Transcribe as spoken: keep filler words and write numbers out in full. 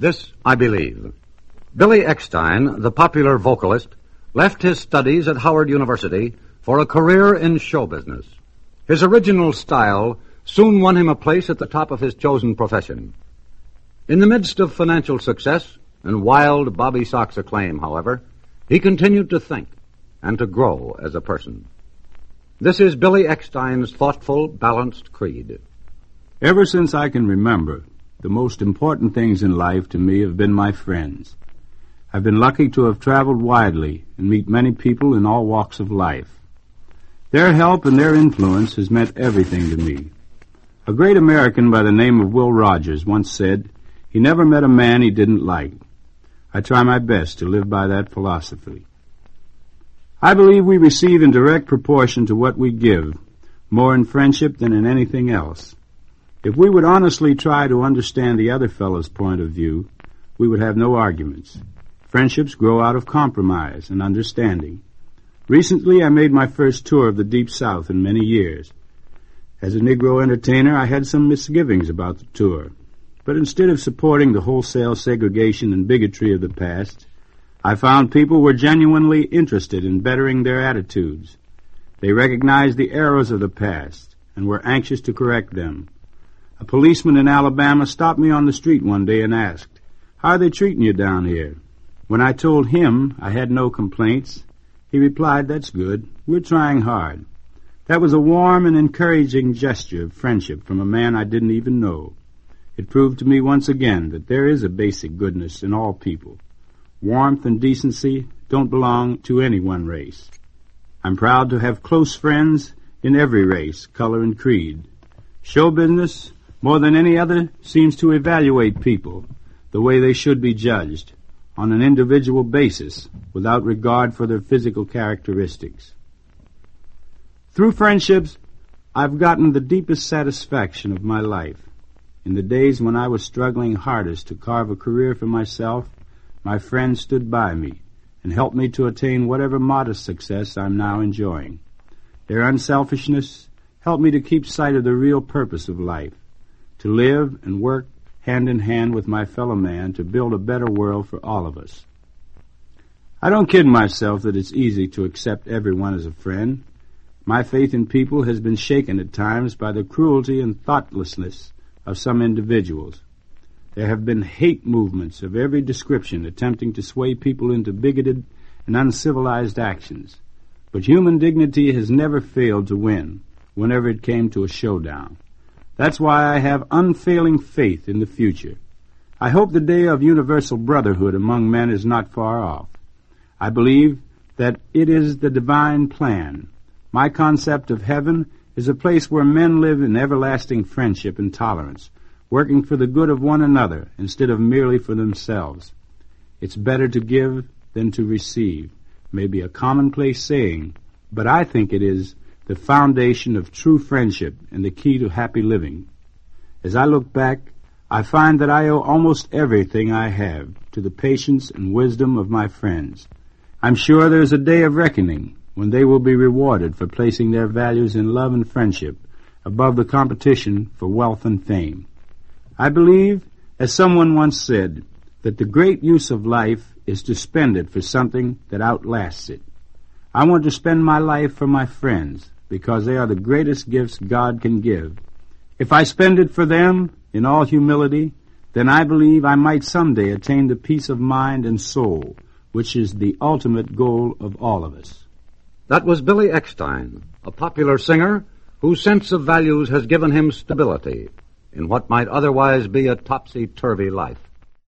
This I believe. Billy Eckstine, the popular vocalist, left his studies at Howard University for a career in show business. His original style soon won him a place at the top of his chosen profession. In the midst of financial success and wild Bobby Sox acclaim, however, he continued to think and to grow as a person. This is Billy Eckstine's thoughtful, balanced creed. Ever since I can remember, the most important things in life to me have been my friends. I've been lucky to have traveled widely and meet many people in all walks of life. Their help and their influence has meant everything to me. A great American by the name of Will Rogers once said, he never met a man he didn't like. I try my best to live by that philosophy. I believe we receive in direct proportion to what we give, more in friendship than in anything else. If we would honestly try to understand the other fellow's point of view, we would have no arguments. Friendships grow out of compromise and understanding. Recently, I made my first tour of the Deep South in many years. As a Negro entertainer, I had some misgivings about the tour. But instead of supporting the wholesale segregation and bigotry of the past, I found people were genuinely interested in bettering their attitudes. They recognized the errors of the past and were anxious to correct them. A policeman in Alabama stopped me on the street one day and asked, "How are they treating you down here?" When I told him I had no complaints, he replied, "That's good. We're trying hard." That was a warm and encouraging gesture of friendship from a man I didn't even know. It proved to me once again that there is a basic goodness in all people. Warmth and decency don't belong to any one race. I'm proud to have close friends in every race, color, and creed. Show business, more than any other, seems to evaluate people the way they should be judged, on an individual basis, without regard for their physical characteristics. Through friendships, I've gotten the deepest satisfaction of my life. In the days when I was struggling hardest to carve a career for myself, my friends stood by me and helped me to attain whatever modest success I'm now enjoying. Their unselfishness helped me to keep sight of the real purpose of life, to live and work hand in hand with my fellow man to build a better world for all of us. I don't kid myself that it's easy to accept everyone as a friend. My faith in people has been shaken at times by the cruelty and thoughtlessness of some individuals. There have been hate movements of every description attempting to sway people into bigoted and uncivilized actions. But human dignity has never failed to win whenever it came to a showdown. That's why I have unfailing faith in the future. I hope the day of universal brotherhood among men is not far off. I believe that it is the divine plan. My concept of heaven is a place where men live in everlasting friendship and tolerance, working for the good of one another instead of merely for themselves. It's better to give than to receive, may be a commonplace saying, but I think it is the foundation of true friendship and the key to happy living. As I look back, I find that I owe almost everything I have to the patience and wisdom of my friends. I'm sure there's a day of reckoning when they will be rewarded for placing their values in love and friendship above the competition for wealth and fame. I believe, as someone once said, that the great use of life is to spend it for something that outlasts it. I want to spend my life for my friends because they are the greatest gifts God can give. If I spend it for them in all humility, then I believe I might someday attain the peace of mind and soul, which is the ultimate goal of all of us. That was Billy Eckstine, a popular singer whose sense of values has given him stability in what might otherwise be a topsy-turvy life.